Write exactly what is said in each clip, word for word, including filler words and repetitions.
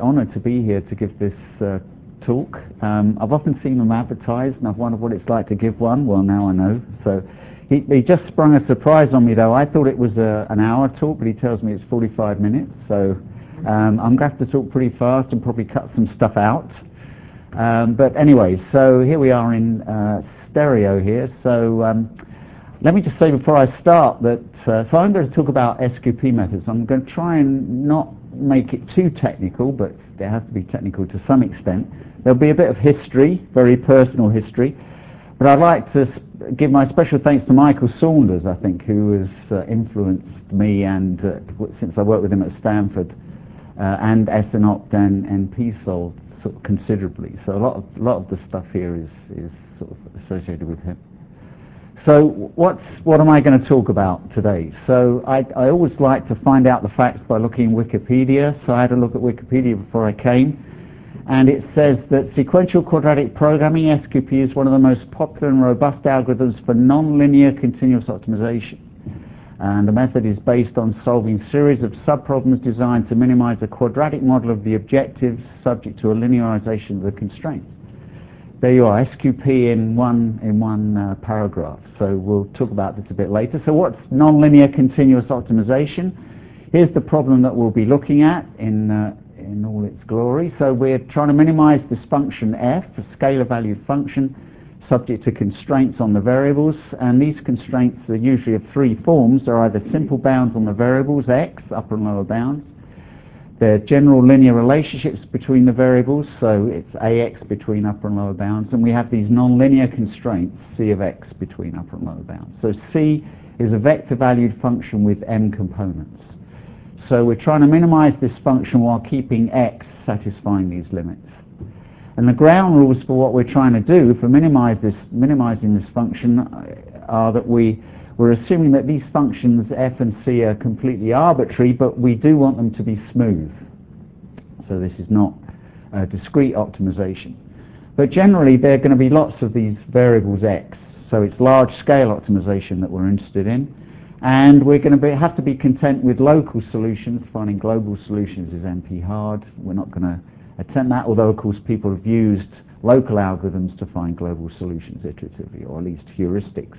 honoured to be here to give this uh, talk. Um, I've often seen them advertised, and I've wondered what it's like to give one. Well, now I know. So he, he just sprung a surprise on me, though. I thought it was a, an hour talk, but he tells me it's forty-five minutes. So um, I'm going to have to talk pretty fast and probably cut some stuff out. Um, but anyway, so here we are in uh, stereo here. So um, let me just say before I start that, uh, so I'm going to talk about S Q P methods. I'm going to try and not make it too technical, but it has to be technical to some extent. There'll be a bit of history, very personal history, but I'd like to give my special thanks to Michael Saunders, I think, who has uh, influenced me, and uh, since I worked with him at Stanford, uh, and S N O P and, and P SOL sort of considerably. So a lot of, a lot of the stuff here is, is sort of associated with him. So what's, what am I going to talk about today? So I, I always like to find out the facts by looking in Wikipedia. So I had a look at Wikipedia before I came, and it says that sequential quadratic programming, S Q P, is one of the most popular and robust algorithms for nonlinear continuous optimization. And the method is based on solving a series of subproblems designed to minimize a quadratic model of the objectives subject to a linearization of the constraints. There you are, S Q P in one in one uh, paragraph. So we'll talk about this a bit later. So what's nonlinear continuous optimization? Here's the problem that we'll be looking at in uh, in all its glory. So we're trying to minimize this function f, a scalar-valued function, subject to constraints on the variables. And these constraints are usually of three forms. They're either simple bounds on the variables, x, upper and lower bounds. They're general linear relationships between the variables, so it's ax between upper and lower bounds, and we have these nonlinear constraints, c of x between upper and lower bounds. So c is a vector-valued function with m components. So we're trying to minimize this function while keeping x satisfying these limits. And the ground rules for what we're trying to do for minimize this, minimizing this function are that we We're assuming that these functions f and c are completely arbitrary, but we do want them to be smooth. So this is not a discrete optimization. But generally, there are going to be lots of these variables x. So it's large-scale optimization that we're interested in. And we're going to be, have to be content with local solutions. Finding global solutions is N P hard. We're not going to attempt that, although, of course, people have used local algorithms to find global solutions iteratively, or at least heuristics.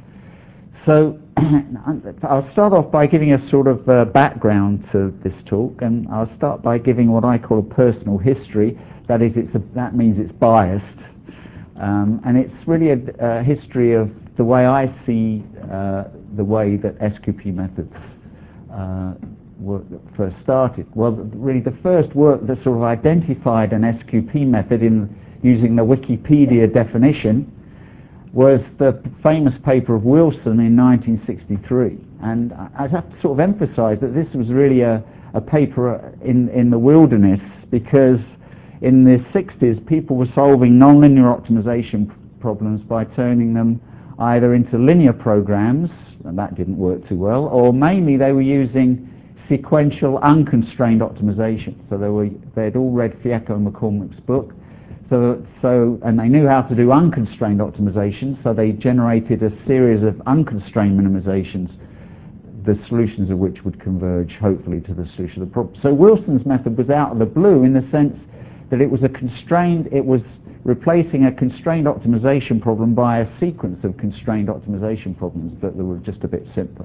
So I'll start off by giving a sort of uh, background to this talk, and I'll start by giving what I call a personal history. That is, it's a, that means it's biased, um, and it's really a, a history of the way I see uh, the way that S Q P methods uh, were first started. Well, really, the first work that sort of identified an S Q P method in using the Wikipedia definition was the famous paper of Wilson in nineteen sixty-three. And I'd have to sort of emphasize that this was really a, a paper in, in the wilderness, because in the sixties people were solving nonlinear optimization problems by turning them either into linear programs, and that didn't work too well, or mainly they were using sequential unconstrained optimization. So they were, they'd all read Fiecko and McCormick's book. So, so, and they knew how to do unconstrained optimization, so they generated a series of unconstrained minimizations, the solutions of which would converge, hopefully, to the solution of the problem. So Wilson's method was out of the blue in the sense that it was a constrained, it was replacing a constrained optimization problem by a sequence of constrained optimization problems that were just a bit simpler.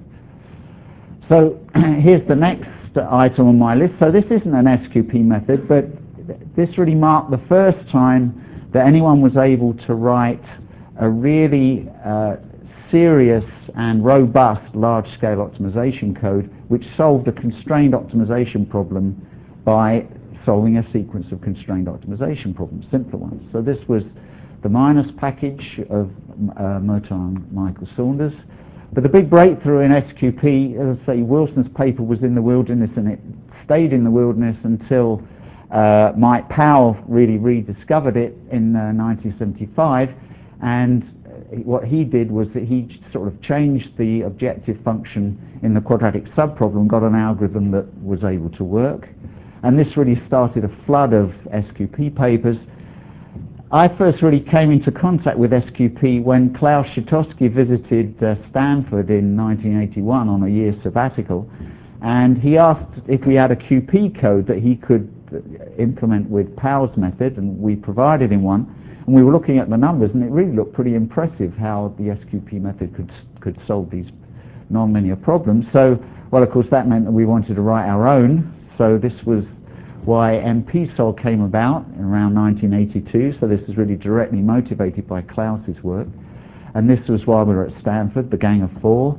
So here's the next item on my list. So this isn't an S Q P method, but this really marked the first time that anyone was able to write a really uh, serious and robust large-scale optimization code which solved a constrained optimization problem by solving a sequence of constrained optimization problems, simpler ones. So this was the Minus package of uh, Murtaugh and Michael Saunders. But the big breakthrough in S Q P, as I say, Wilson's paper was in the wilderness, and it stayed in the wilderness until Uh, Mike Powell really rediscovered it in uh, nineteen seventy-five, and what he did was that he sort of changed the objective function in the quadratic subproblem, got an algorithm that was able to work, and this really started a flood of S Q P papers. I first really came into contact with S Q P when Klaus Schutowski visited uh, Stanford in nineteen eighty-one on a year sabbatical, and he asked if we had a Q P code that he could implement with Powell's method, and we provided him one. And we were looking at the numbers, and it really looked pretty impressive how the S Q P method could could solve these nonlinear problems. So, well, of course, that meant that we wanted to write our own. So this was why M P S O L came about in around nineteen eighty-two. So this is really directly motivated by Klaus's work. And this was while we were at Stanford, the Gang of Four.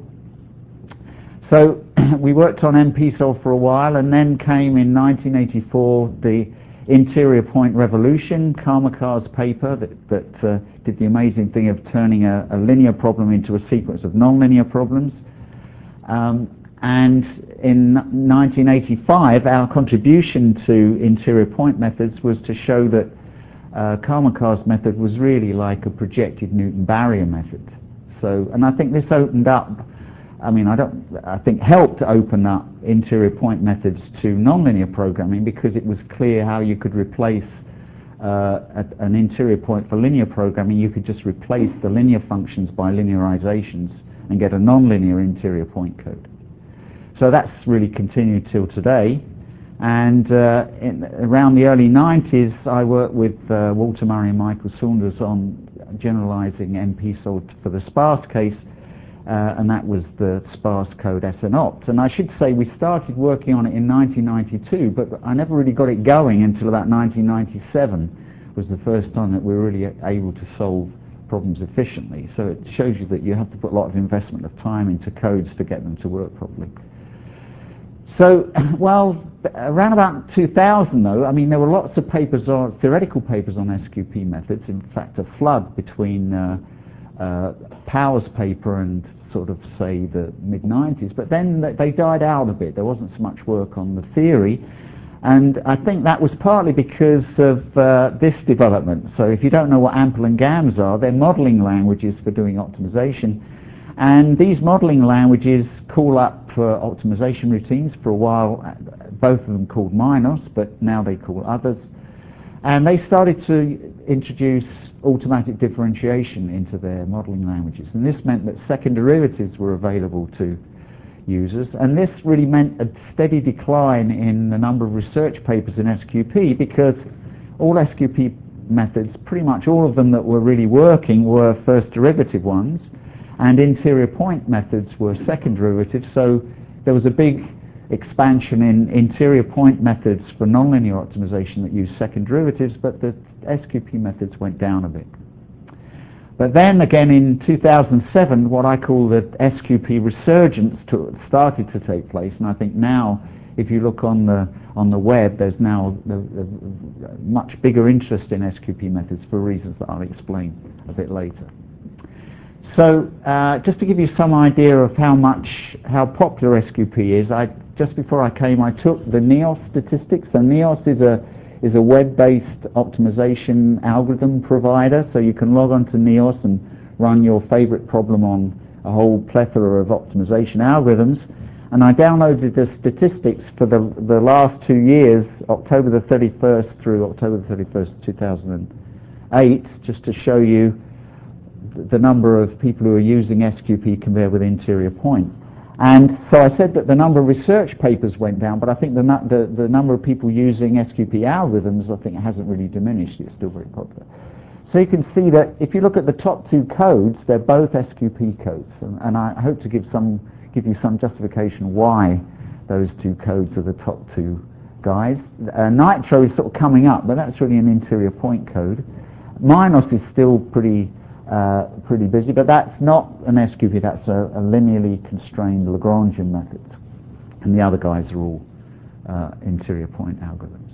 So we worked on M P S O L for a while, and then came in nineteen eighty-four the interior point revolution, Karmakar's paper that, that uh, did the amazing thing of turning a, a linear problem into a sequence of nonlinear problems. Um, and in nineteen eighty-five, our contribution to interior point methods was to show that uh, Karmakar's method was really like a projected Newton barrier method. So, and I think this opened up, I mean, I don't, I think helped open up interior point methods to nonlinear programming, because it was clear how you could replace uh, a, an interior point for linear programming. You could just replace the linear functions by linearizations and get a nonlinear interior point code. So that's really continued till today. And uh, in, around the early nineties, I worked with uh, Walter Murray and Michael Saunders on generalizing M P S O L for the sparse case. Uh, and that was the sparse code S N opt. And I should say we started working on it in nineteen ninety-two, but I never really got it going until about nineteen ninety-seven was the first time that we were really able to solve problems efficiently. So it shows you that you have to put a lot of investment of time into codes to get them to work properly. So, well, around about two thousand though, I mean, there were lots of papers, on, theoretical papers on S Q P methods, in fact a flood between uh, uh, Powell's paper and sort of, say, the mid nineties, but then they died out a bit. There wasn't so much work on the theory, and I think that was partly because of uh, this development. So if you don't know what AMPL and GAMS are, they're modeling languages for doing optimization, and these modeling languages call up uh, optimization routines. For a while, both of them called MINOS, but now they call others, and they started to introduce automatic differentiation into their modeling languages, and this meant that second derivatives were available to users, and this really meant a steady decline in the number of research papers in S Q P, because all S Q P methods, pretty much all of them that were really working, were first derivative ones, and interior point methods were second derivatives. So there was a big expansion in interior point methods for nonlinear optimization that used second derivatives, but the S Q P methods went down a bit. But then again in two thousand seven, what I call the S Q P resurgence to, started to take place, and I think now if you look on the on the web, there's now a, a much bigger interest in S Q P methods for reasons that I'll explain a bit later. So uh, just to give you some idea of how much, how popular S Q P is, I, just before I came I took the NEOS statistics. So NEOS is a is a web-based optimization algorithm provider, so you can log on to NEOS and run your favorite problem on a whole plethora of optimization algorithms. And I downloaded the statistics for the, the last two years, October the thirty-first through October the thirty-first, two thousand eight, just to show you the number of people who are using S Q P compared with interior point. And so I said that the number of research papers went down, but I think the, the, the number of people using S Q P algorithms, I think, hasn't really diminished. It's still very popular. So you can see that if you look at the top two codes, they're both S Q P codes, and, and I hope to give some give you some justification why those two codes are the top two guys. Uh, Nitro is sort of coming up, but that's really an interior point code. MINOS is still pretty Uh, pretty busy, but that's not an S Q P, that's a, a linearly constrained Lagrangian method, and the other guys are all uh, interior point algorithms.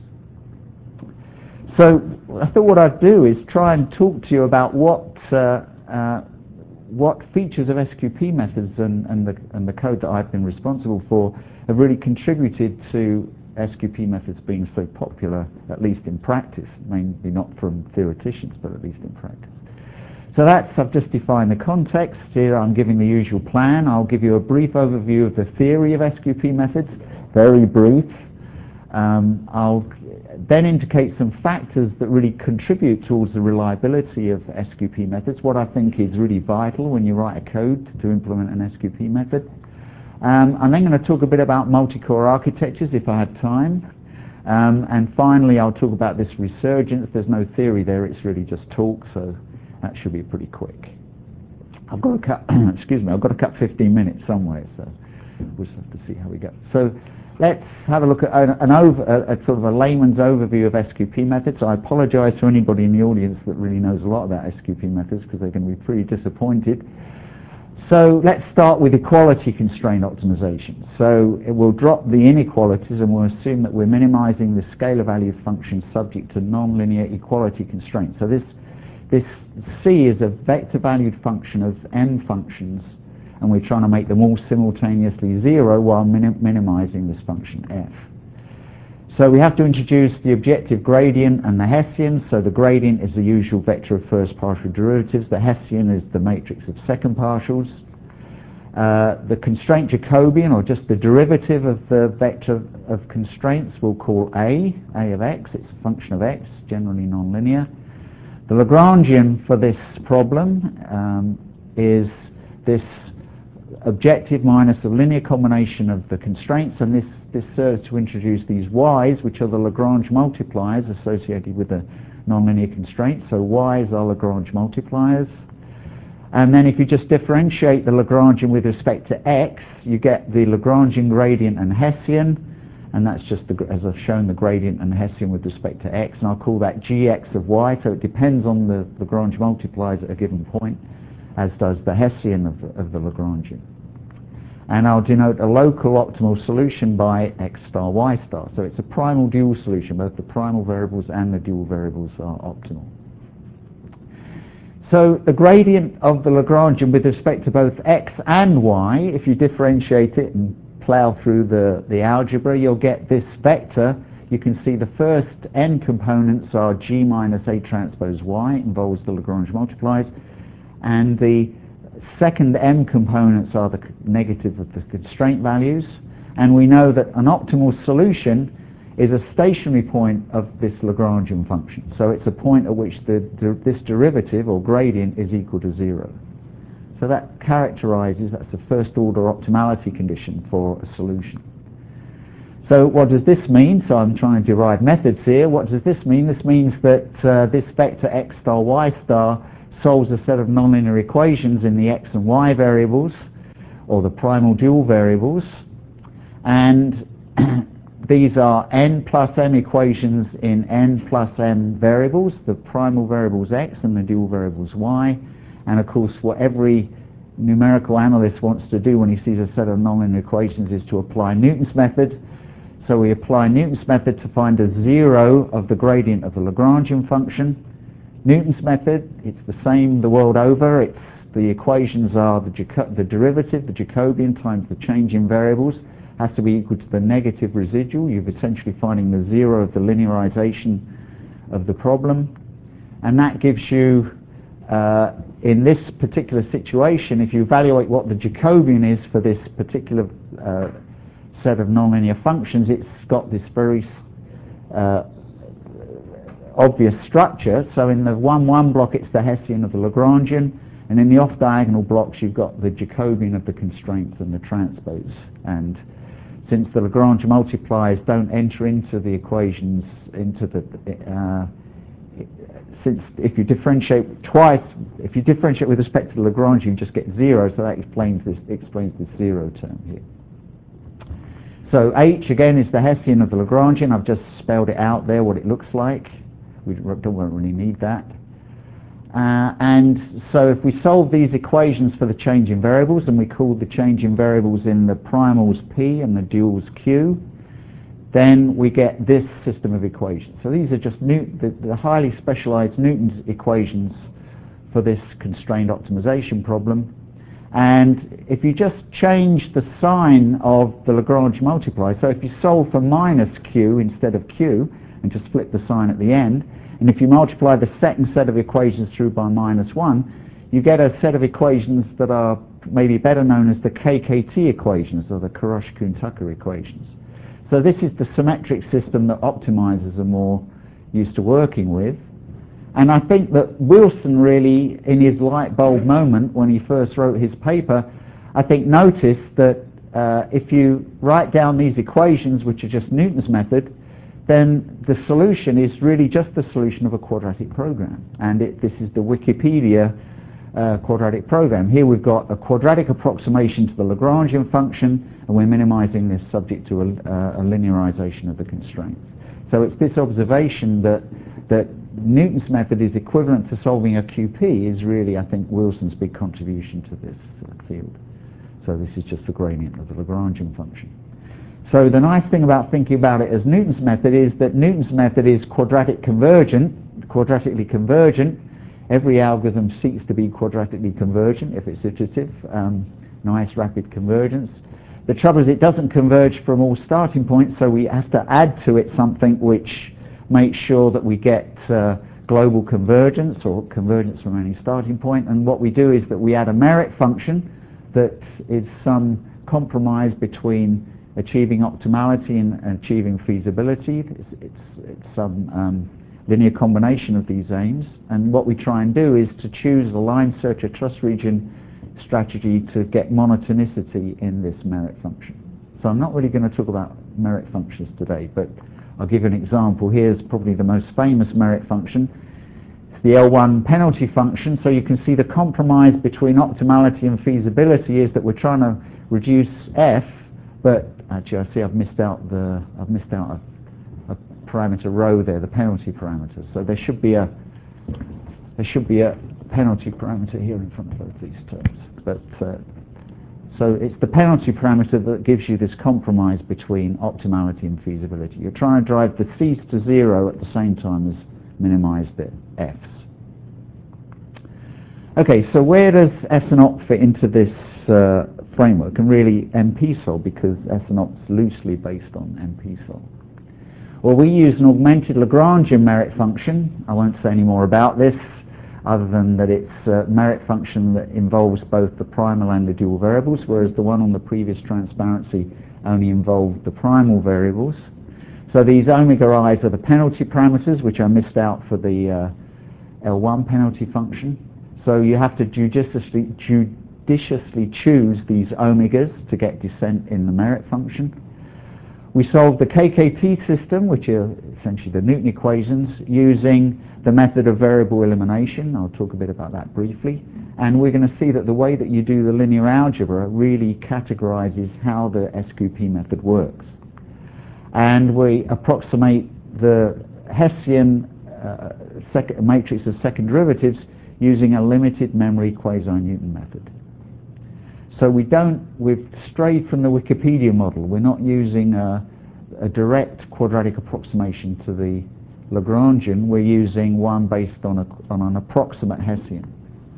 So I thought what I'd do is try and talk to you about what uh, uh, what features of S Q P methods and, and, the, and the code that I've been responsible for have really contributed to S Q P methods being so popular, at least in practice, maybe not from theoreticians, but at least in practice. So that's, I've just defined the context. Here I'm giving the usual plan. I'll give you a brief overview of the theory of S Q P methods, very brief. Um, I'll then indicate some factors that really contribute towards the reliability of S Q P methods, what I think is really vital when you write a code to implement an S Q P method. Um, I'm then going to talk a bit about multi-core architectures if I have time. Um, and finally, I'll talk about this resurgence. There's no theory there, it's really just talk, so that should be pretty quick. I've got to cut, excuse me, I've got to cut fifteen minutes somewhere, so we'll just have to see how we go. So let's have a look at an, an over, a, a sort of a layman's overview of S Q P methods. I apologize to anybody in the audience that really knows a lot about S Q P methods, because they're going to be pretty disappointed. So let's start with equality constraint optimization. So it will drop the inequalities, and we'll assume that we're minimizing the scalar value function subject to nonlinear equality constraints. So this, this C is a vector-valued function of m functions, and we're trying to make them all simultaneously zero while minim minimizing this function f. So we have to introduce the objective gradient and the Hessian. So the gradient is the usual vector of first partial derivatives. The Hessian is the matrix of second partials. Uh, the constraint Jacobian, or just the derivative of the vector of constraints, we'll call A, A of x. It's a function of x, generally nonlinear. The Lagrangian for this problem um, is this objective minus a linear combination of the constraints, and this, this serves to introduce these y's, which are the Lagrange multipliers associated with the nonlinear constraint. So y's are Lagrange multipliers. And then if you just differentiate the Lagrangian with respect to x, you get the Lagrangian gradient and Hessian, and that's just, the, as I've shown, the gradient and Hessian with respect to x, and I'll call that gx of y. So it depends on the Lagrange multipliers at a given point, as does the Hessian of the, of the Lagrangian. And I'll denote a local optimal solution by x star y star. So it's a primal dual solution. Both the primal variables and the dual variables are optimal. So the gradient of the Lagrangian with respect to both x and y, if you differentiate it and plow through the, the algebra, you'll get this vector. You can see the first n components are g minus A transpose y, involves the Lagrange multipliers, and the second m components are the negative of the constraint values. And we know that an optimal solution is a stationary point of this Lagrangian function. So it's a point at which the, the, this derivative or gradient is equal to zero. So that characterizes, that's the first order optimality condition for a solution. So what does this mean? So I'm trying to derive methods here. What does this mean? This means that uh, this vector x star y star solves a set of nonlinear equations in the x and y variables, or the primal dual variables, and these are n plus m equations in n plus m variables, the primal variables x and the dual variables y. And of course, what every numerical analyst wants to do when he sees a set of nonlinear equations is to apply Newton's method. So we apply Newton's method to find a zero of the gradient of the Lagrangian function. Newton's method, it's the same the world over. It's the equations are the, Jaco the derivative, the Jacobian, times the change in variables, has to be equal to the negative residual. You're essentially finding the zero of the linearization of the problem. And that gives you, uh, in this particular situation, if you evaluate what the Jacobian is for this particular uh, set of nonlinear functions, it's got this very uh, obvious structure. So in the one one block, it's the Hessian of the Lagrangian, and in the off-diagonal blocks, you've got the Jacobian of the constraints and the transpose. And since the Lagrange multipliers don't enter into the equations, into the uh, since if you differentiate twice, if you differentiate with respect to the Lagrange, you just get zero. So that explains this explains this zero term here. So H again is the Hessian of the Lagrangian. I've just spelled it out there what it looks like. We don't really need that. Uh, and so if we solve these equations for the change in variables, and we call the change in variables in the primals P and the duals Q, then we get this system of equations. So these are just Newton, the, the highly specialized Newton's equations for this constrained optimization problem. And if you just change the sign of the Lagrange multiplier, so if you solve for minus Q instead of Q, and just flip the sign at the end, and if you multiply the second set of equations through by minus one, you get a set of equations that are maybe better known as the K K T equations, or the Karosh-Kuhn-Tucker equations. So this is the symmetric system that optimizers are more used to working with. And I think that Wilson really, in his light bulb moment when he first wrote his paper, I think noticed that uh, if you write down these equations, which are just Newton's method, then the solution is really just the solution of a quadratic program. And it, this is the Wikipedia uh, quadratic program. Here we've got a quadratic approximation to the Lagrangian function, and we're minimizing this subject to a, uh, a linearization of the constraints. So it's this observation that, that Newton's method is equivalent to solving a Q P is really, I think, Wilson's big contribution to this uh, field. So this is just the gradient of the Lagrangian function. So the nice thing about thinking about it as Newton's method is that Newton's method is quadratic convergent, quadratically convergent. Every algorithm seeks to be quadratically convergent if it's iterative. Um, nice rapid convergence. The trouble is it doesn't converge from all starting points, so we have to add to it something which makes sure that we get uh, global convergence or convergence from any starting point. And what we do is that we add a merit function that is some compromise between achieving optimality and, and achieving feasibility. It's, it's, it's some um, linear combination of these aims. And what we try and do is to choose a line search or trust region strategy to get monotonicity in this merit function. So I'm not really going to talk about merit functions today, but I'll give you an example. Here's probably the most famous merit function. It's the L one penalty function. So you can see the compromise between optimality and feasibility is that we're trying to reduce F, but actually I see I've missed out the I've missed out a, a parameter rho there, the penalty parameter. So there should be a there should be a penalty parameter here in front of both these terms. But uh, so it's the penalty parameter that gives you this compromise between optimality and feasibility. You're trying to drive the C's to zero at the same time as minimize the F's. Okay, so where does S N O P fit into this uh, framework? And really M P S O L, because S N O P is loosely based on M P S O L. Well, we use an augmented Lagrangian merit function. I won't say any more about this, other than that it's a merit function that involves both the primal and the dual variables, whereas the one on the previous transparency only involved the primal variables. So these omega i's are the penalty parameters, which I missed out for the uh, L one penalty function. So you have to judiciously, judiciously choose these omegas to get descent in the merit function. We solve the K K T system, which are essentially the Newton equations, using the method of variable elimination. I'll talk a bit about that briefly. And we're going to see that the way that you do the linear algebra really categorizes how the S Q P method works. And we approximate the Hessian uh, sec- matrix of second derivatives using a limited memory quasi-Newton method. So we don't, we've strayed from the Wikipedia model. We're not using a, a direct quadratic approximation to the Lagrangian. We're using one based on, a, on an approximate Hessian.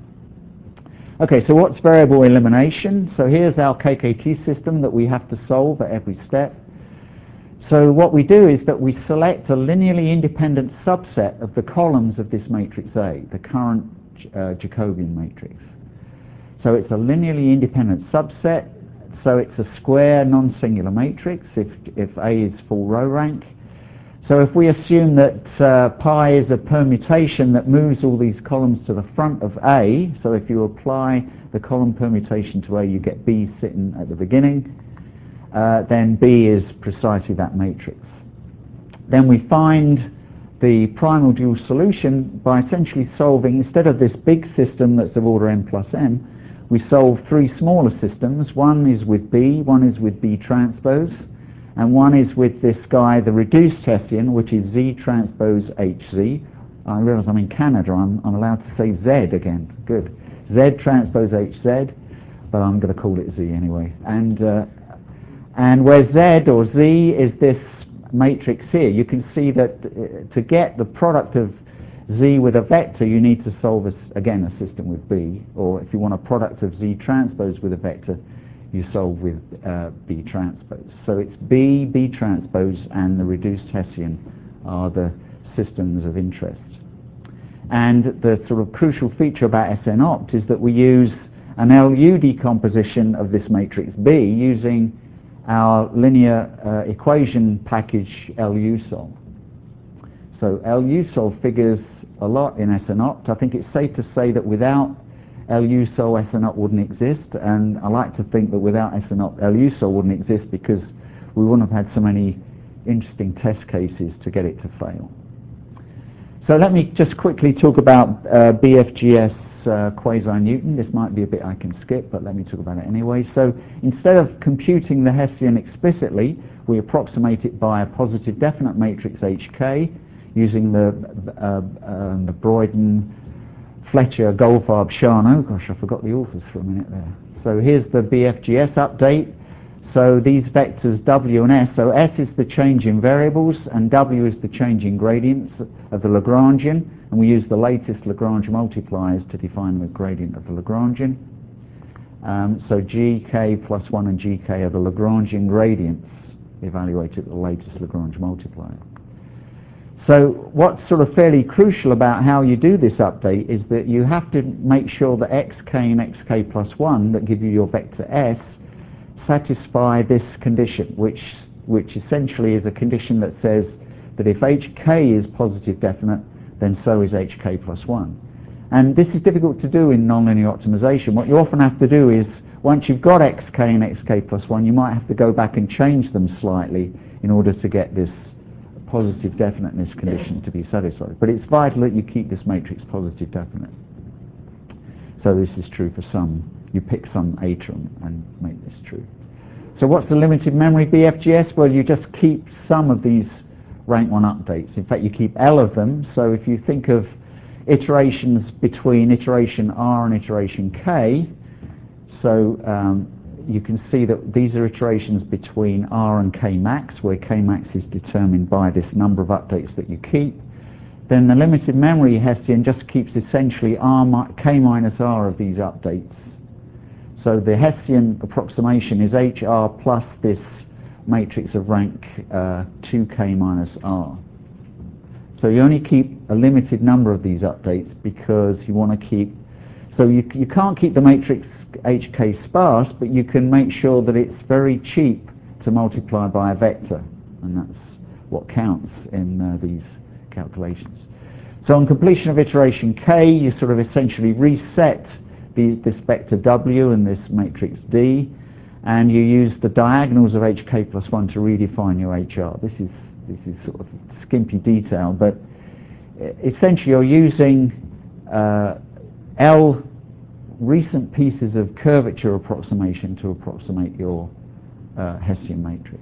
Okay, so what's variable elimination? So here's our K K T system that we have to solve at every step. So what we do is that we select a linearly independent subset of the columns of this matrix A, the current uh, Jacobian matrix. So it's a linearly independent subset, so it's a square non-singular matrix if, if A is full row rank. So if we assume that uh, pi is a permutation that moves all these columns to the front of A, so if you apply the column permutation to A, you get B sitting at the beginning, uh, then B is precisely that matrix. Then we find the primal dual solution by essentially solving, instead of this big system that's of order n plus n, we solve three smaller systems. One is with B, one is with B transpose, and one is with this guy, the reduced Hessian, which is Z transpose H Z. I realize I'm in Canada, I'm, I'm allowed to say Z again. Good. Z transpose H Z, but I'm going to call it Z anyway. And, uh, and where Z or Z is this matrix here, you can see that uh, to get the product of Z with a vector, you need to solve, a, again, a system with B, or if you want a product of Z transpose with a vector, you solve with uh, B transpose. So it's B, B transpose, and the reduced Hessian are the systems of interest. And the sort of crucial feature about S N O P is that we use an L U decomposition of this matrix B using our linear uh, equation package L U S O L. So L U S O L figures a lot in S N O P. I think it's safe to say that without L U S O L, S N O P wouldn't exist, and I like to think that without S N O P, L U S O L wouldn't exist because we wouldn't have had so many interesting test cases to get it to fail. So let me just quickly talk about uh, B F G S uh, quasi-Newton. This might be a bit I can skip, but let me talk about it anyway. So instead of computing the Hessian explicitly, we approximate it by a positive definite matrix H K using the, uh, uh, the Broyden, Fletcher, Goldfarb, Charnow. Gosh, I forgot the authors for a minute there. So here's the B F G S update. So these vectors W and S, so S is the change in variables and W is the change in gradients of the Lagrangian, and we use the latest Lagrange multipliers to define the gradient of the Lagrangian. Um, so G K plus one and G K are the Lagrangian gradients evaluated at the latest Lagrange multiplier. So what's sort of fairly crucial about how you do this update is that you have to make sure that xk and xk plus one that give you your vector S satisfy this condition, which which essentially is a condition that says that if hk is positive definite, then so is hk plus one. And this is difficult to do in nonlinear optimization. What you often have to do is, once you've got xk and xk plus one, you might have to go back and change them slightly in order to get this positive definiteness condition to be satisfied. But it's vital that you keep this matrix positive definite. So this is true for some. You pick some atom and make this true. So what's the limited memory B F G S? Well, you just keep some of these rank one updates. In fact, you keep L of them. So if you think of iterations between iteration R and iteration K, so um, you can see that these are iterations between R and K max, where K max is determined by this number of updates that you keep. Then the limited memory Hessian just keeps essentially R mi K minus R of these updates. So the Hessian approximation is H R plus this matrix of rank uh, two K minus R. So you only keep a limited number of these updates because you want to keep, so you, you can't keep the matrix H K sparse, but you can make sure that it's very cheap to multiply by a vector, and that's what counts in uh, these calculations. So on completion of iteration K, you sort of essentially reset the, this vector W and this matrix D, and you use the diagonals of H K plus one to redefine your H R. This is, this is sort of skimpy detail, but essentially you're using uh, L recent pieces of curvature approximation to approximate your uh, Hessian matrix.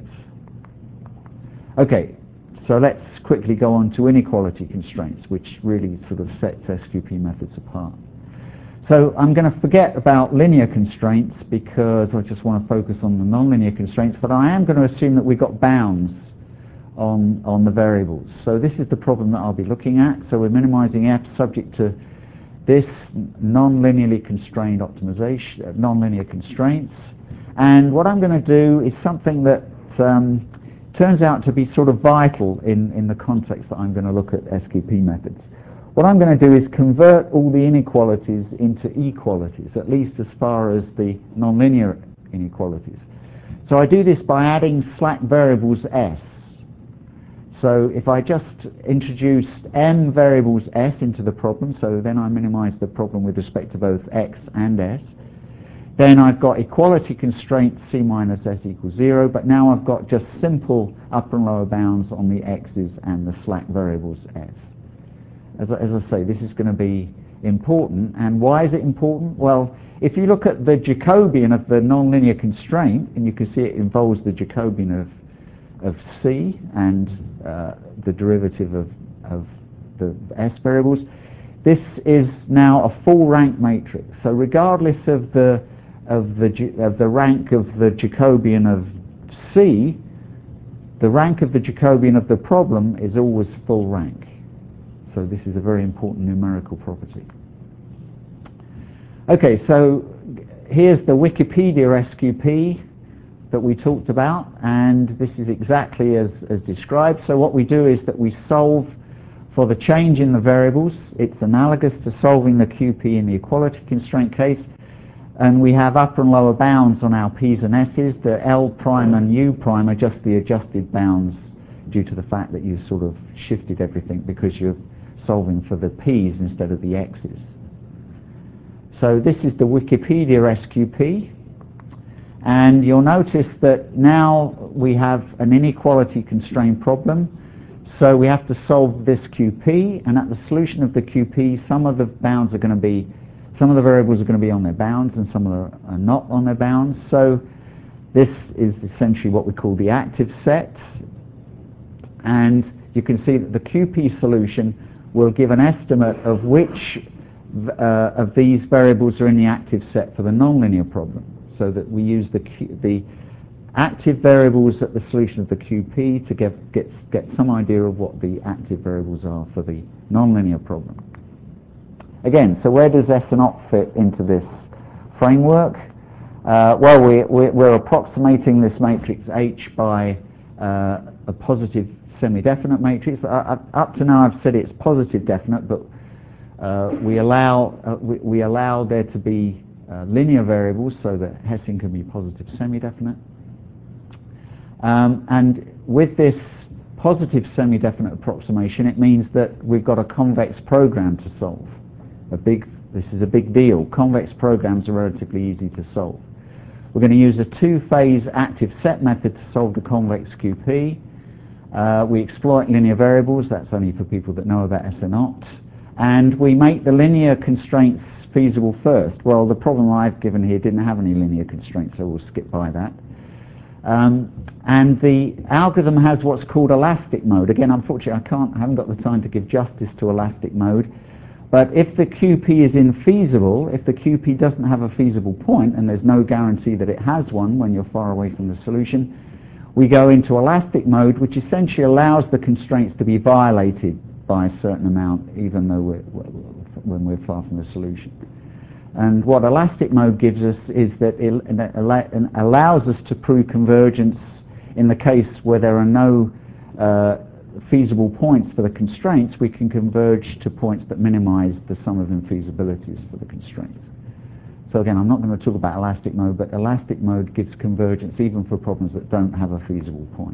Okay, so let's quickly go on to inequality constraints, which really sort of sets S Q P methods apart. So I'm going to forget about linear constraints because I just want to focus on the nonlinear constraints, but I am going to assume that we've got bounds on, on the variables. So this is the problem that I'll be looking at. So we're minimizing F subject to this non-linearly constrained optimization, uh, non-linear constraints. And what I'm going to do is something that um, turns out to be sort of vital in, in the context that I'm going to look at S Q P methods. What I'm going to do is convert all the inequalities into equalities, at least as far as the non-linear inequalities. So I do this by adding slack variables S. So if I just introduce m variables S into the problem, so then I minimize the problem with respect to both X and S, then I've got equality constraint C minus S equals zero, but now I've got just simple upper and lower bounds on the X's and the slack variables S. As, as I say, this is going to be important. And why is it important? Well, if you look at the Jacobian of the nonlinear constraint, and you can see it involves the Jacobian of of C and uh, the derivative of, of the S variables, this is now a full rank matrix. So regardless of the of the of the rank of the Jacobian of C, the rank of the Jacobian of the problem is always full rank. So this is a very important numerical property. Okay, so here's the Wikipedia S Q P that we talked about, and this is exactly as, as described. So what we do is that we solve for the change in the variables. It's analogous to solving the Q P in the equality constraint case, and we have upper and lower bounds on our P's and S's. The L prime and U prime are just the adjusted bounds due to the fact that you sort of shifted everything because you're solving for the P's instead of the X's. So this is the Wikipedia S Q P. And you'll notice that now we have an inequality constraint problem. So we have to solve this Q P, and at the solution of the Q P, some of the bounds are going to be, some of the variables are going to be on their bounds, and some are, are not on their bounds. So this is essentially what we call the active set. And you can see that the Q P solution will give an estimate of which uh, of these variables are in the active set for the nonlinear problem. So that we use the, Q, the active variables at the solution of the Q P to get, get, get some idea of what the active variables are for the nonlinear problem. Again, so where does S and O P fit into this framework? Uh, well, we, we, we're approximating this matrix H by uh, a positive semi-definite matrix. Uh, up to now I've said it's positive definite, but uh, we, allow, uh, we, we allow there to be uh, linear variables so that Hessian can be positive semi-definite. Um, and with this positive semi-definite approximation, it means that we've got a convex program to solve. A big, this is a big deal. Convex programs are relatively easy to solve. We're going to use a two-phase active set method to solve the convex Q P. Uh, we exploit linear variables. That's only for people that know about S and O P. And we make the linear constraints feasible first. Well, the problem I've given here didn't have any linear constraints, so we'll skip by that. Um, and the algorithm has what's called elastic mode. Again, unfortunately, I can't, I haven't got the time to give justice to elastic mode. But if the Q P is infeasible, if the Q P doesn't have a feasible point, and there's no guarantee that it has one when you're far away from the solution, we go into elastic mode, which essentially allows the constraints to be violated by a certain amount, even though we're, when we're far from the solution. And what elastic mode gives us is that it allows us to prove convergence in the case where there are no uh, feasible points for the constraints. We can converge to points that minimize the sum of infeasibilities for the constraints. So again, I'm not going to talk about elastic mode, but elastic mode gives convergence even for problems that don't have a feasible point.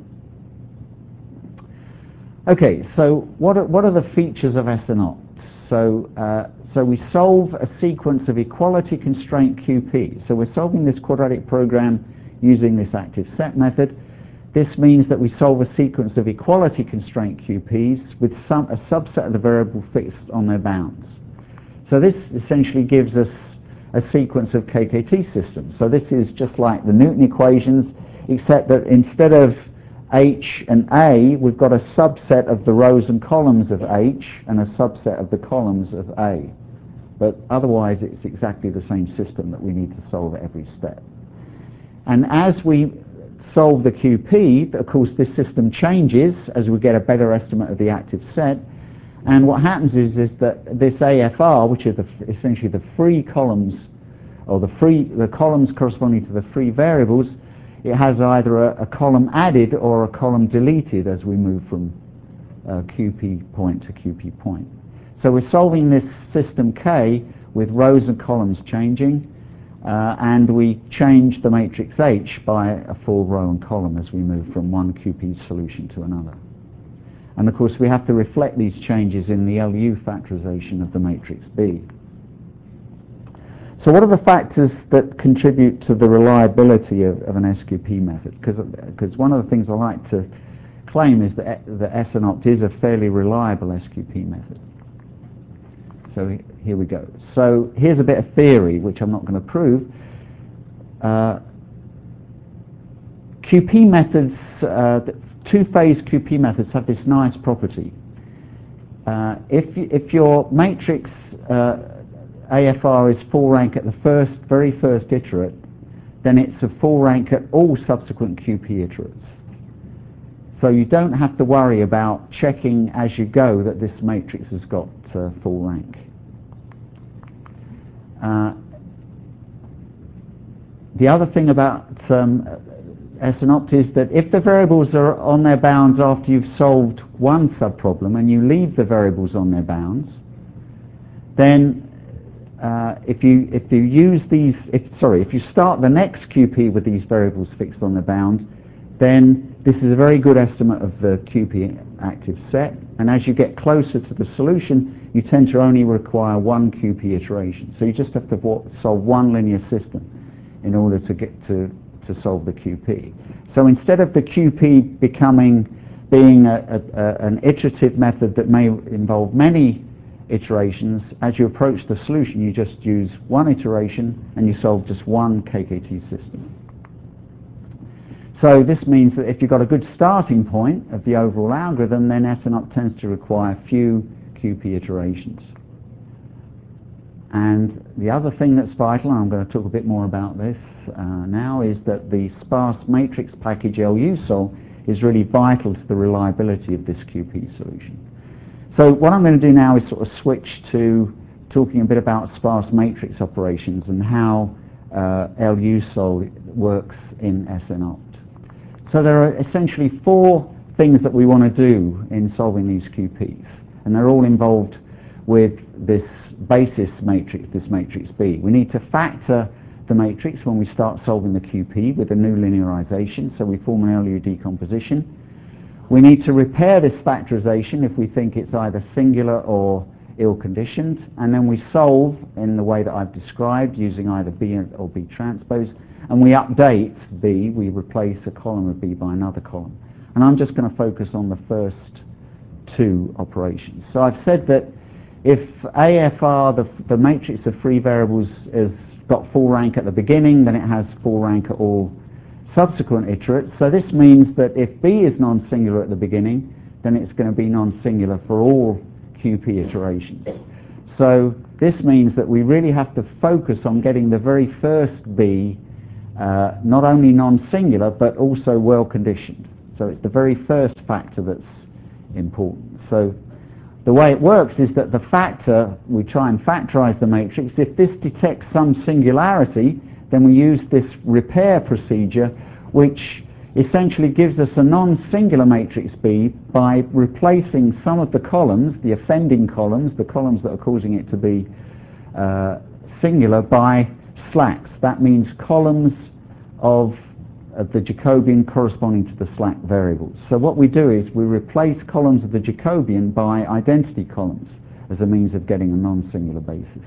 Okay, so what are, what are the features of S and O P? So, uh, so we solve a sequence of equality constraint Q P. So we're solving this quadratic program using this active set method. This means that we solve a sequence of equality constraint Q Ps with some, a subset of the variable fixed on their bounds. So this essentially gives us a sequence of K K T systems. So this is just like the Newton equations, except that instead of H and A, we've got a subset of the rows and columns of H and a subset of the columns of A. But otherwise, it's exactly the same system that we need to solve at every step. And as we solve the Q P, of course, this system changes as we get a better estimate of the active set. And what happens is, is that this A F R, which is the, essentially the free columns, or the free the columns corresponding to the free variables, it has either a, a column added or a column deleted as we move from uh, Q P point to Q P point. So we're solving this system K with rows and columns changing, uh, and we change the matrix H by a full row and column as we move from one Q P solution to another. And of course we have to reflect these changes in the L U factorization of the matrix B. So what are the factors that contribute to the reliability of, of an S Q P method? Because one of the things I like to claim is that the S and O P is a fairly reliable S Q P method. So here we go. So here's a bit of theory, which I'm not going to prove. Uh, Q P methods, uh, two-phase Q P methods have this nice property. Uh, if, if your matrix uh, A F R is full rank at the first, very first iterate, then it's a full rank at all subsequent Q P iterates. So you don't have to worry about checking as you go that this matrix has got uh, full rank. Uh, the other thing about um, S and O P is that if the variables are on their bounds after you've solved one subproblem and you leave the variables on their bounds, then uh, if you if you use these, if, sorry, if you start the next Q P with these variables fixed on their bounds, then this is a very good estimate of the Q P active set. And as you get closer to the solution, you tend to only require one Q P iteration. So you just have to solve one linear system in order to get to to solve the Q P. So instead of the Q P becoming being a, a, a, an iterative method that may involve many iterations, as you approach the solution, you just use one iteration and you solve just one K K T system. So this means that if you've got a good starting point of the overall algorithm, then S N O P tends to require few Q P iterations. And the other thing that's vital, and I'm going to talk a bit more about this uh, now, is that the sparse matrix package L U sol is really vital to the reliability of this Q P solution. So what I'm going to do now is sort of switch to talking a bit about sparse matrix operations and how uh, L U sol works in S N O P. So there are essentially four things that we want to do in solving these Q Ps, and they're all involved with this basis matrix, this matrix B. We need to factor the matrix when we start solving the Q P with a new linearization, so we form an L U decomposition. We need to repair this factorization if we think it's either singular or ill-conditioned, and then we solve in the way that I've described using either B or B transpose, and we update B, we replace a column of B by another column. And I'm just going to focus on the first two operations. So I've said that if A F R, the, the matrix of free variables, has got full rank at the beginning, then it has full rank at all subsequent iterates. So this means that if B is non-singular at the beginning, then it's going to be non-singular for all Q P iterations. So this means that we really have to focus on getting the very first B uh, not only non-singular but also well-conditioned. So it's the very first factor that's important. So the way it works is that the factor, we try and factorize the matrix. If this detects some singularity, then we use this repair procedure, which essentially gives us a non-singular matrix B by replacing some of the columns, the offending columns, the columns that are causing it to be uh, singular, by slacks. That means columns of, of the Jacobian corresponding to the slack variables. So what we do is we replace columns of the Jacobian by identity columns as a means of getting a non-singular basis.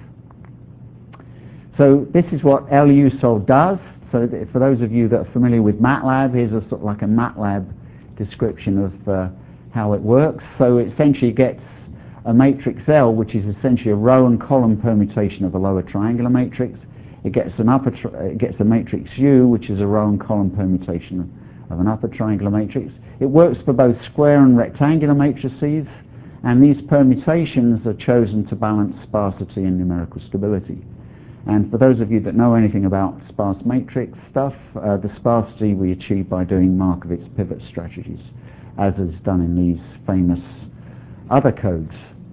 So this is what L U sol does. So th for those of you that are familiar with MATLAB, here's a sort of like a MATLAB description of uh, how it works. So it essentially gets a matrix L, which is essentially a row and column permutation of a lower triangular matrix. It gets an upper, tri it gets a matrix U, which is a row and column permutation of an upper triangular matrix. It works for both square and rectangular matrices, and these permutations are chosen to balance sparsity and numerical stability. And for those of you that know anything about sparse matrix stuff, uh, the sparsity we achieve by doing Markowitz pivot strategies, as is done in these famous other codes.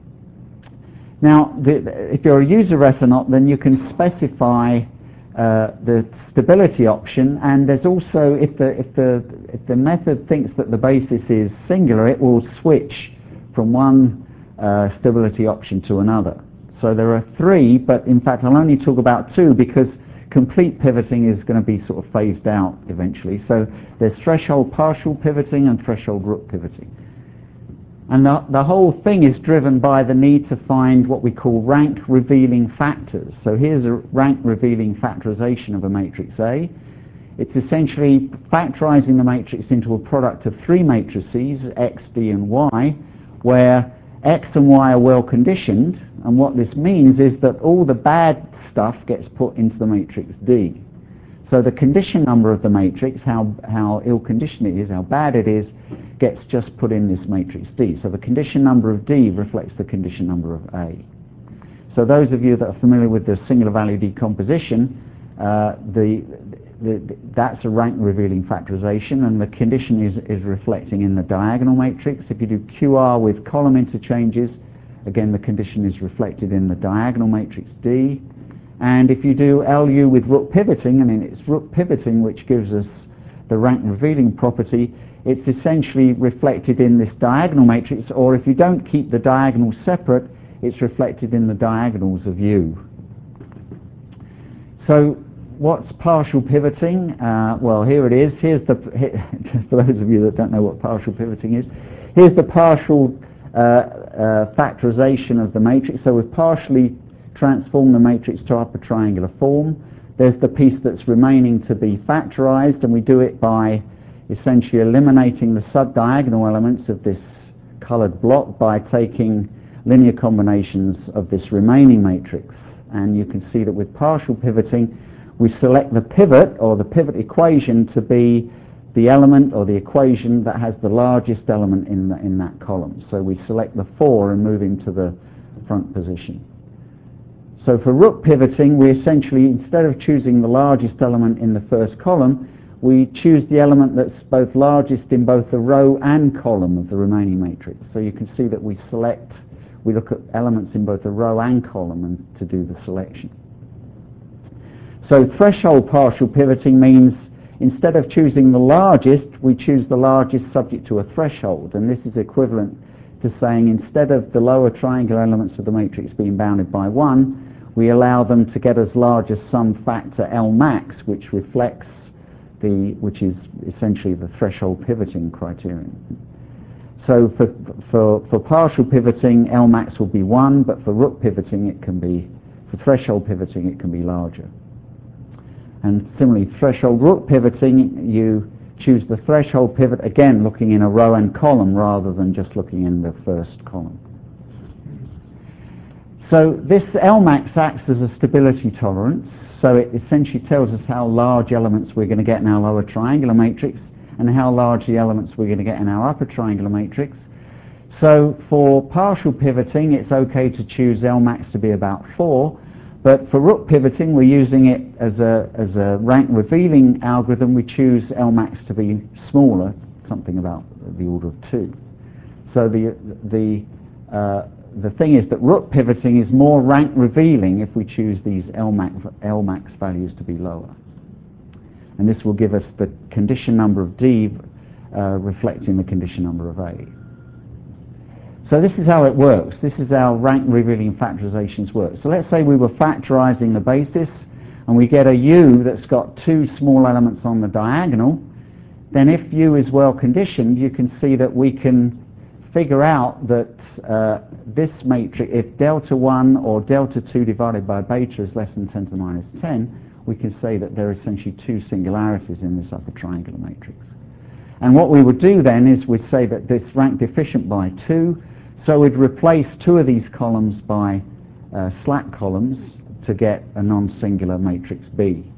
Now, the, if you're a user S N O P, then you can specify uh, the stability option, and there's also, if the, if, the, if the method thinks that the basis is singular, it will switch from one uh, stability option to another. So there are three, but in fact I'll only talk about two because complete pivoting is going to be sort of phased out eventually. So there's threshold partial pivoting and threshold root pivoting. And the, the whole thing is driven by the need to find what we call rank revealing factors. So here's a rank revealing factorization of a matrix A. It's essentially factorizing the matrix into a product of three matrices, X, D, and Y, where X and Y are well conditioned, and what this means is that all the bad stuff gets put into the matrix D. So the condition number of the matrix, how, how ill-conditioned it is, how bad it is, gets just put in this matrix D. So the condition number of D reflects the condition number of A. So those of you that are familiar with the singular value decomposition, uh, the, the, the, that's a rank revealing factorization, and the condition is, is reflecting in the diagonal matrix. If you do Q R with column interchanges, again the condition is reflected in the diagonal matrix D. And if you do L U with root pivoting, I mean it's root pivoting which gives us the rank revealing property, it's essentially reflected in this diagonal matrix, or if you don't keep the diagonals separate, it's reflected in the diagonals of U. So what's partial pivoting? Uh, well, here it is. Here's the, just for those of you that don't know what partial pivoting is, here's the partial uh, uh, factorization of the matrix. So we've partially transformed the matrix to upper triangular form. there's the piece that's remaining to be factorized, and we do it by essentially eliminating the subdiagonal elements of this colored block by taking linear combinations of this remaining matrix. And you can see that with partial pivoting, we select the pivot or the pivot equation to be the element or the equation that has the largest element in, the, in that column. So we select the four and move him to the front position. So for rook pivoting, we essentially, instead of choosing the largest element in the first column, we choose the element that's both largest in both the row and column of the remaining matrix. So you can see that we select, we look at elements in both the row and column and to do the selection. So threshold partial pivoting means instead of choosing the largest, we choose the largest subject to a threshold, and this is equivalent to saying instead of the lower triangular elements of the matrix being bounded by one, we allow them to get as large as some factor L max, which reflects the, which is essentially the threshold pivoting criterion. So for, for, for partial pivoting, L max will be one, but for rook pivoting it can be, for threshold pivoting it can be larger. And similarly, threshold rook pivoting, you choose the threshold pivot, again looking in a row and column rather than just looking in the first column. So this L max acts as a stability tolerance, so it essentially tells us how large elements we're going to get in our lower triangular matrix and how large the elements we're going to get in our upper triangular matrix. So for partial pivoting, it's okay to choose L max to be about four, but for rook pivoting, we're using it as a, as a rank revealing algorithm. We choose L max to be smaller, something about the order of two. So the, the, uh, the thing is that rook pivoting is more rank revealing if we choose these L max, L max values to be lower. And this will give us the condition number of D uh, reflecting the condition number of A. So this is how it works. This is how rank revealing factorizations work. So let's say we were factorizing the basis and we get a U that's got two small elements on the diagonal. Then if U is well conditioned, you can see that we can figure out that uh, this matrix, if delta one or delta two divided by beta is less than ten to the minus ten, we can say that there are essentially two singularities in this upper triangular matrix. And what we would do then is we'd say that this rank deficient by two, so we'd replace two of these columns by uh, slack columns to get a non-singular matrix B.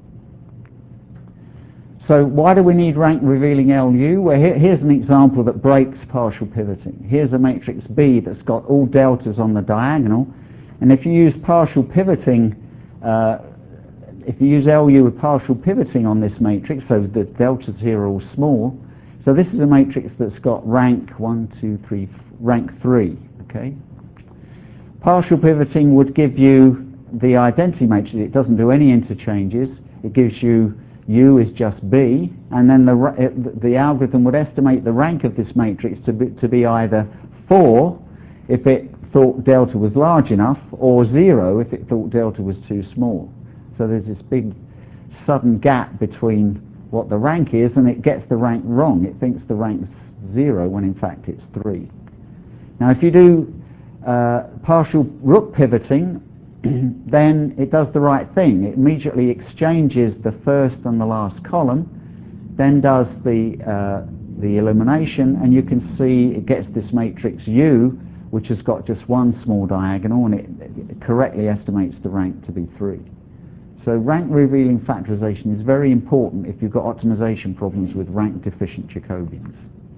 So why do we need rank revealing L U? Well, here, here's an example that breaks partial pivoting. Here's a matrix B that's got all deltas on the diagonal, and if you use partial pivoting, uh, if you use L U with partial pivoting on this matrix, so the deltas here are all small, so this is a matrix that's got rank one, two, three, rank three, okay? Partial pivoting would give you the identity matrix. It doesn't do any interchanges. It gives you U is just B, and then the, it, the algorithm would estimate the rank of this matrix to be, to be either four if it thought delta was large enough, or zero if it thought delta was too small. So there's this big sudden gap between what the rank is, and it gets the rank wrong. It thinks the rank's zero when in fact it's three. Now if you do uh, partial rook pivoting, then it does the right thing. It immediately exchanges the first and the last column, then does the, uh, the elimination, and you can see it gets this matrix U, which has got just one small diagonal, and it, it correctly estimates the rank to be three. So rank revealing factorization is very important if you've got optimization problems with rank deficient Jacobians.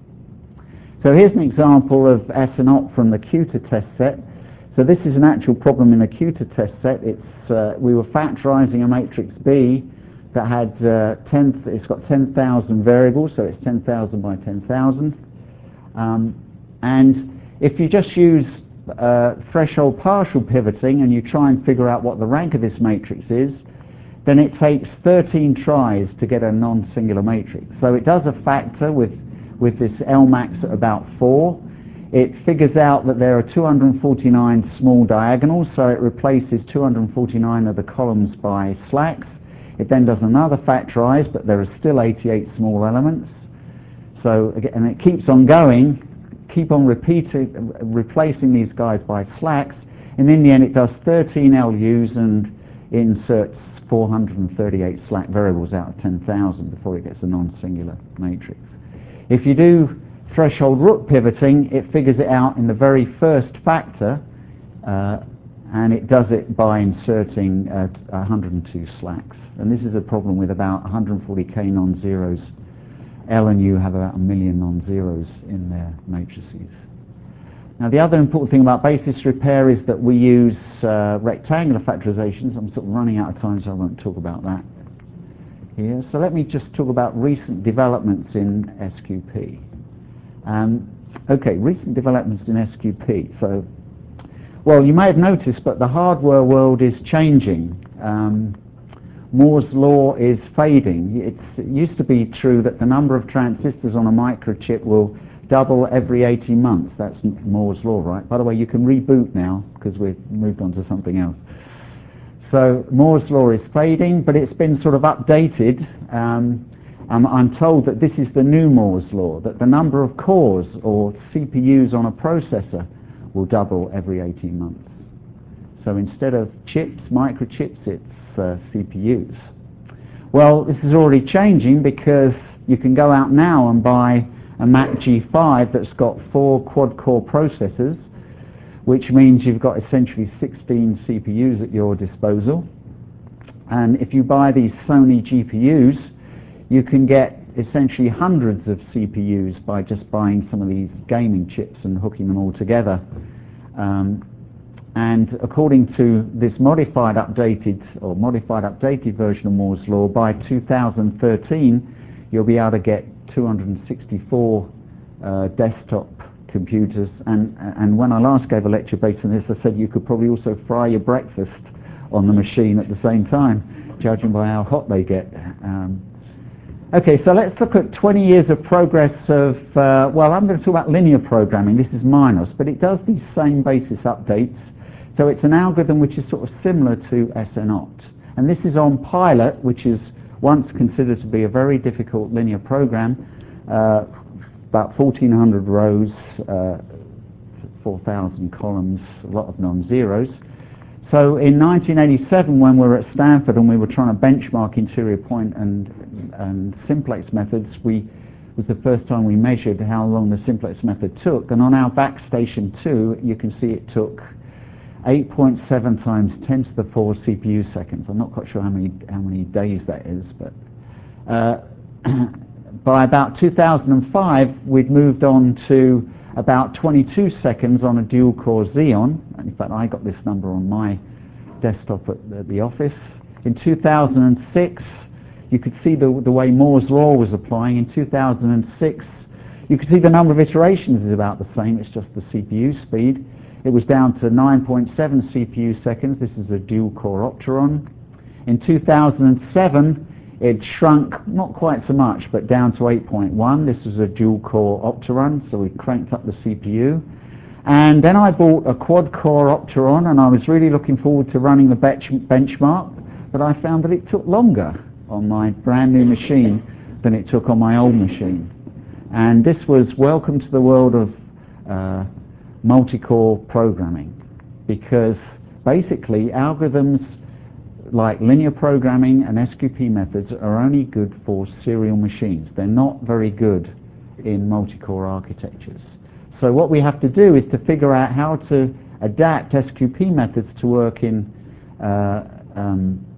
So here's an example of S and O P from the Q T A test set. So this is an actual problem in the Q T A test set. It's, uh, we were factorizing a matrix B that had uh, ten, it's got ten thousand variables, so it's ten thousand by ten thousand. Um, and if you just use uh, threshold partial pivoting and you try and figure out what the rank of this matrix is, then it takes thirteen tries to get a non-singular matrix. So it does a factor with, with this L max at about four. It figures out that there are two hundred forty-nine small diagonals, so it replaces two hundred forty-nine of the columns by slacks. It then does another factorize, but there are still eighty-eight small elements. So, and it keeps on going, keep on repeating, replacing these guys by slacks, and in the end it does thirteen L Us and inserts four hundred thirty-eight slack variables out of ten thousand before it gets a non-singular matrix. If you do threshold root pivoting, it figures it out in the very first factor, uh, and it does it by inserting uh, one hundred two slacks. And this is a problem with about one hundred forty K non-zeros. L and U have about a million non-zeros in their matrices. Now, the other important thing about basis repair is that we use uh, rectangular factorizations. I'm sort of running out of time, so I won't talk about that here. So let me just talk about recent developments in S Q P. Um, okay, recent developments in S Q P. So, well, you may have noticed, but the hardware world is changing. Um, Moore's law is fading. It's, it used to be true that the number of transistors on a microchip will double every eighteen months. That's Moore's law, right? By the way, you can reboot now because we've moved on to something else. So Moore's law is fading, but it's been sort of updated. Um, I'm, I'm told that this is the new Moore's law, that the number of cores or C P Us on a processor will double every eighteen months. So instead of chips, microchips, it's uh, C P Us. Well, this is already changing because you can go out now and buy a Mac G five that's got four quad-core processors, which means you've got essentially sixteen C P Us at your disposal. And if you buy these Sony G P Us, you can get essentially hundreds of C P Us by just buying some of these gaming chips and hooking them all together. Um, and according to this modified updated or modified updated version of Moore's law, by two thousand thirteen you'll be able to get two hundred sixty-four uh, desktop computers, and and when I last gave a lecture based on this, I said you could probably also fry your breakfast on the machine at the same time, judging by how hot they get. Um, okay, so let's look at twenty years of progress of, uh, well, I'm going to talk about linear programming. This is Minos, but it does these same basis updates. So it's an algorithm which is sort of similar to S N opt. And this is on Pilot, which is once considered to be a very difficult linear program, uh, about fourteen hundred rows, uh, four thousand columns, a lot of non-zeros. So in nineteen eighty-seven, when we were at Stanford and we were trying to benchmark interior point and, and simplex methods, we it was the first time we measured how long the simplex method took. And on our Backstation two, you can see it took eight point seven times ten to the four C P U seconds. I'm not quite sure how many how many days that is, but uh, by about two thousand five, we'd moved on to about twenty-two seconds on a dual-core Xeon. And in fact, I got this number on my desktop at, at the office. In two thousand six, you could see the, the way Moore's law was applying. In two thousand six, you could see the number of iterations is about the same. It's just the C P U speed. It was down to nine point seven C P U seconds. This is a dual-core Opteron. In two thousand seven, it shrunk, not quite so much, but down to eight point one. This is a dual-core Opteron, so we cranked up the C P U. And then I bought a quad-core Opteron, and I was really looking forward to running the bench benchmark, but I found that it took longer on my brand new machine than it took on my old machine. And this was welcome to the world of uh, multi-core programming, because basically algorithms like linear programming and S Q P methods are only good for serial machines. They're not very good in multi-core architectures. So what we have to do is to figure out how to adapt S Q P methods to work in uh, um,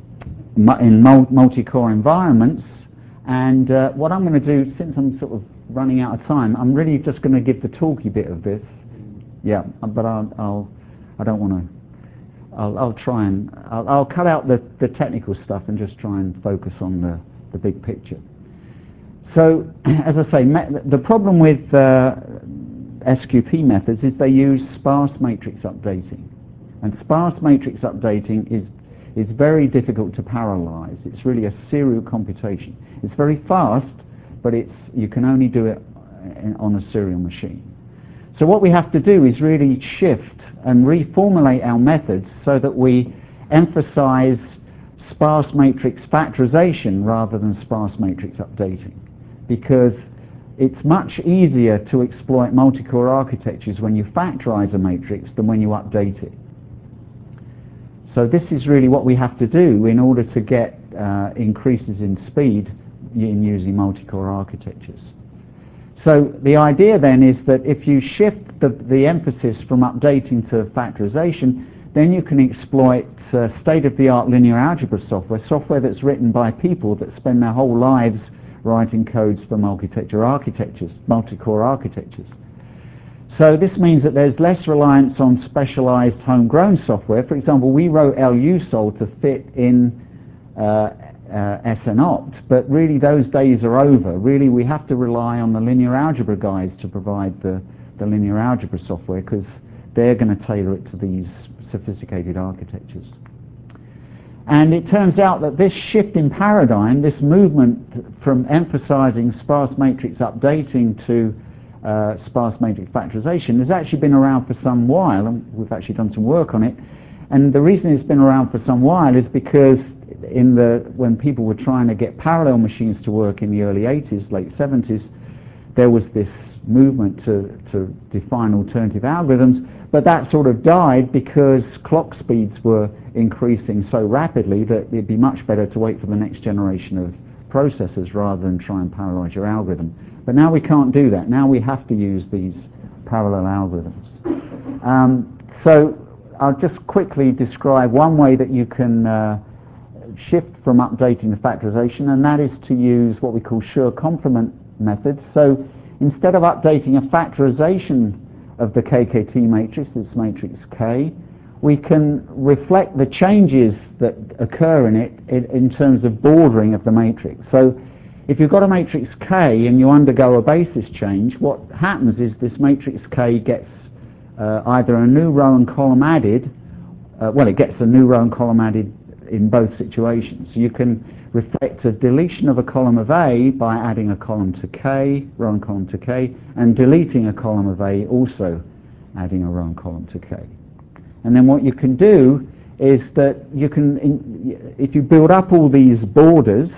in multi-core environments. And uh, what I'm going to do, since I'm sort of running out of time, I'm really just going to give the talky bit of this. Yeah, but I'll, I'll I don't want to. I'll, I'll try and I'll, I'll cut out the, the technical stuff and just try and focus on the, the big picture. So, as I say, me, the problem with uh, S Q P methods is they use sparse matrix updating, and sparse matrix updating is is very difficult to parallelize. It's really a serial computation. It's very fast, but it's you can only do it in, on a serial machine. So what we have to do is really shift and reformulate our methods so that we emphasize sparse matrix factorization rather than sparse matrix updating, because it's much easier to exploit multi-core architectures when you factorize a matrix than when you update it. So this is really what we have to do in order to get uh, increases in speed in using multi-core architectures. So the idea then is that if you shift the, the emphasis from updating to factorization, then you can exploit uh, state-of-the-art linear algebra software, software that's written by people that spend their whole lives writing codes for multi-core architectures, multi-core architectures. So this means that there's less reliance on specialized homegrown software. For example, we wrote L U S O L to fit in uh, uh, S N opt, but really those days are over. Really we have to rely on the linear algebra guys to provide the, the linear algebra software, because they're going to tailor it to these sophisticated architectures. And it turns out that this shift in paradigm, this movement from emphasizing sparse matrix updating to uh, sparse matrix factorization has actually been around for some while, and we've actually done some work on it. And the reason it's been around for some while is because in the, when people were trying to get parallel machines to work in the early eighties, late seventies, there was this movement to, to define alternative algorithms, but that sort of died because clock speeds were increasing so rapidly that it'd be much better to wait for the next generation of processors rather than try and parallelize your algorithm. But now we can't do that. Now we have to use these parallel algorithms. Um, so I'll just quickly describe one way that you can uh, shift from updating to factorization, and that is to use what we call Schur complement methods. So instead of updating a factorization of the K K T matrix, this matrix K, we can reflect the changes that occur in it in, in terms of bordering of the matrix. So if you've got a matrix K and you undergo a basis change, what happens is this matrix K gets uh, either a new row and column added, uh, well, it gets a new row and column added in both situations. So you can reflect a deletion of a column of A by adding a column to K, row and column to K, and deleting a column of A, also adding a row and column to K. And then what you can do is that you can, in, if you build up all these borders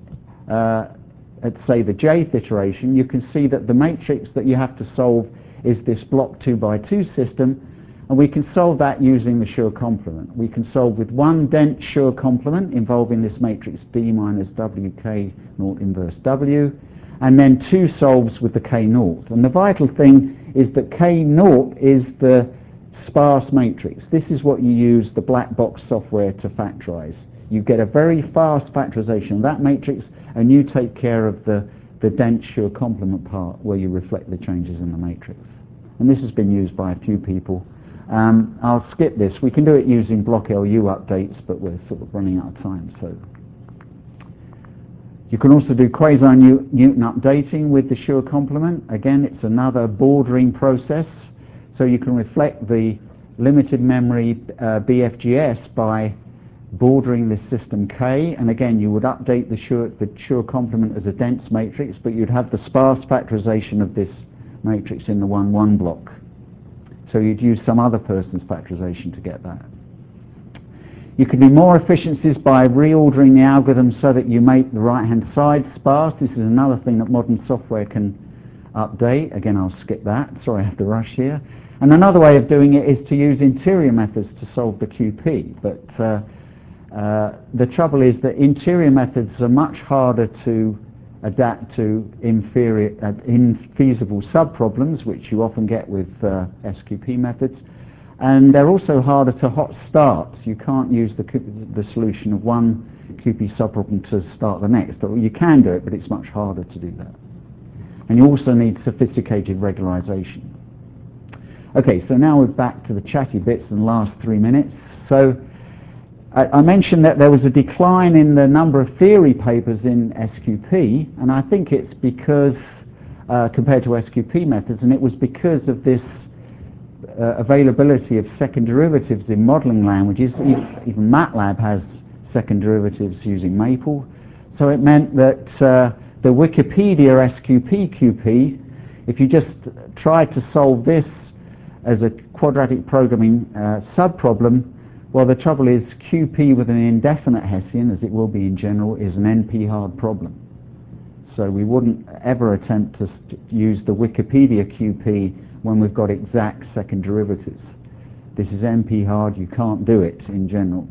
uh, at, say, the jth iteration, you can see that the matrix that you have to solve is this block two by two system, and we can solve that using the Schur complement. We can solve with one dense Schur complement involving this matrix D minus W K naught inverse W, and then two solves with the K naught. And the vital thing is that K naught is the sparse matrix. This is what you use the black box software to factorize. You get a very fast factorization of that matrix, and you take care of the, the dense Schur complement part where you reflect the changes in the matrix. And this has been used by a few people. Um, I'll skip this. We can do it using block L U updates, but we're sort of running out of time. So you can also do quasi-Newton updating with the Schur complement. Again, it's another bordering process. So you can reflect the limited memory uh, B F G S by bordering this system K, and again you would update the Schur, the Schur complement as a dense matrix, but you'd have the sparse factorization of this matrix in the one one block. So you'd use some other person's factorization to get that. You can do more efficiencies by reordering the algorithm so that you make the right-hand side sparse. This is another thing that modern software can update. Again, I'll skip that. Sorry, I have to rush here. And another way of doing it is to use interior methods to solve the Q P. But uh, uh, the trouble is that interior methods are much harder to adapt to inferior, uh, infeasible subproblems, which you often get with uh, S Q P methods. And they're also harder to hot start. You can't use the, the solution of one Q P subproblem to start the next. You can do it, but it's much harder to do that. And you also need sophisticated regularization. Okay, so now we're back to the chatty bits in the last three minutes. So I, I mentioned that there was a decline in the number of theory papers in S Q P, and I think it's because, uh, compared to S Q P methods, and it was because of this uh, availability of second derivatives in modeling languages. Even, even MATLAB has second derivatives using Maple. So it meant that uh, the Wikipedia S Q P Q P, if you just tried to solve this as a quadratic programming uh, subproblem, well, the trouble is Q P with an indefinite Hessian, as it will be in general, is an N P hard problem. So we wouldn't ever attempt to use the Wikipedia Q P when we've got exact second derivatives. this is N P hard, you can't do it in general.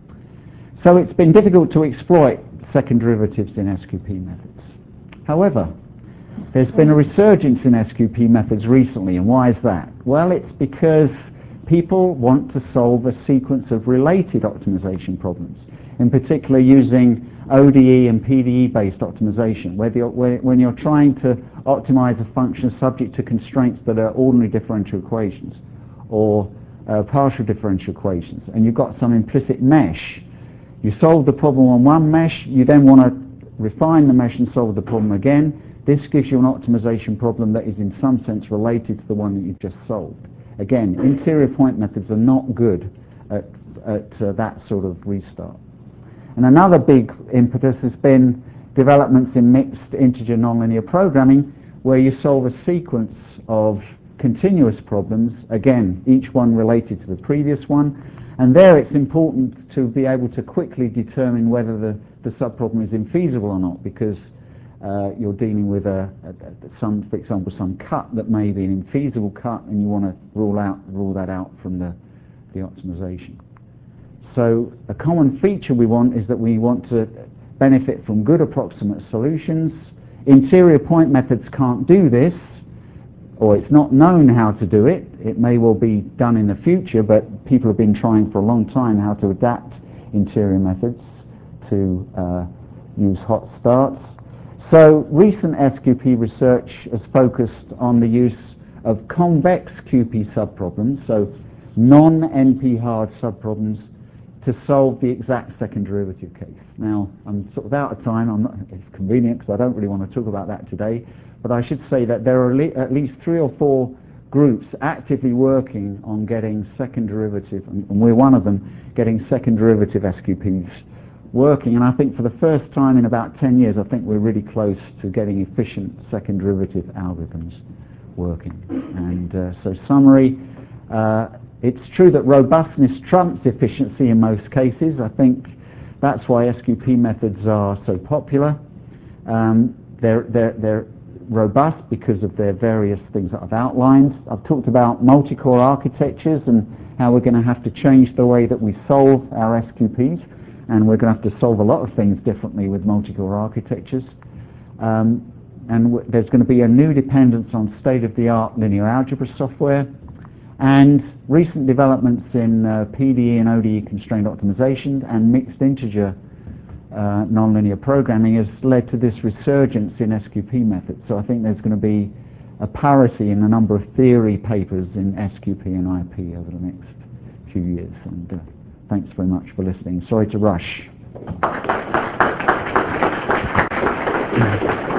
So it's been difficult to exploit second derivatives in S Q P methods. However, there's been a resurgence in S Q P methods recently, and why is that? Well, it's because people want to solve a sequence of related optimization problems, in particular using O D E and P D E-based optimization, where, the, where when you're trying to optimize a function subject to constraints that are ordinary differential equations or uh, partial differential equations, and you've got some implicit mesh. You solve the problem on one mesh, you then want to refine the mesh and solve the problem again. This gives you an optimization problem that is in some sense related to the one that you've just solved. Again, interior point methods are not good at, at uh, that sort of restart. And another big impetus has been developments in mixed integer nonlinear programming, where you solve a sequence of continuous problems, again, each one related to the previous one. And there it's important to be able to quickly determine whether the, the subproblem is infeasible or not, because uh, you're dealing with a, a, some, for example, some cut that may be an infeasible cut, and you want to rule out rule that out from the, the optimization. So a common feature we want is that we want to benefit from good approximate solutions. Interior point methods can't do this, or it's not known how to do it. It may well be done in the future, but people have been trying for a long time how to adapt interior methods to uh, use hot starts. So recent S Q P research has focused on the use of convex Q P subproblems, so non-N P hard subproblems, to solve the exact second derivative case. Now, I'm sort of out of time. I'm not, it's convenient because I don't really want to talk about that today, but I should say that there are le at least three or four groups actively working on getting second derivative, and, and we're one of them, getting second derivative S Q Ps working. And I think for the first time in about ten years, I think we're really close to getting efficient second derivative algorithms working. And uh, so summary, uh, it's true that robustness trumps efficiency in most cases. I think that's why S Q P methods are so popular. Um, they're, they're, they're robust because of their various things that I've outlined. I've talked about multi-core architectures and how we're going to have to change the way that we solve our S Q Ps, and we're going to have to solve a lot of things differently with multi-core architectures. Um, and w there's going to be a new dependence on state-of-the-art linear algebra software. And recent developments in uh, P D E and O D E constrained optimization and mixed integer uh, nonlinear programming has led to this resurgence in S Q P methods. So I think there's going to be a parity in the number of theory papers in S Q P and I P over the next few years. And uh, thanks very much for listening. Sorry to rush.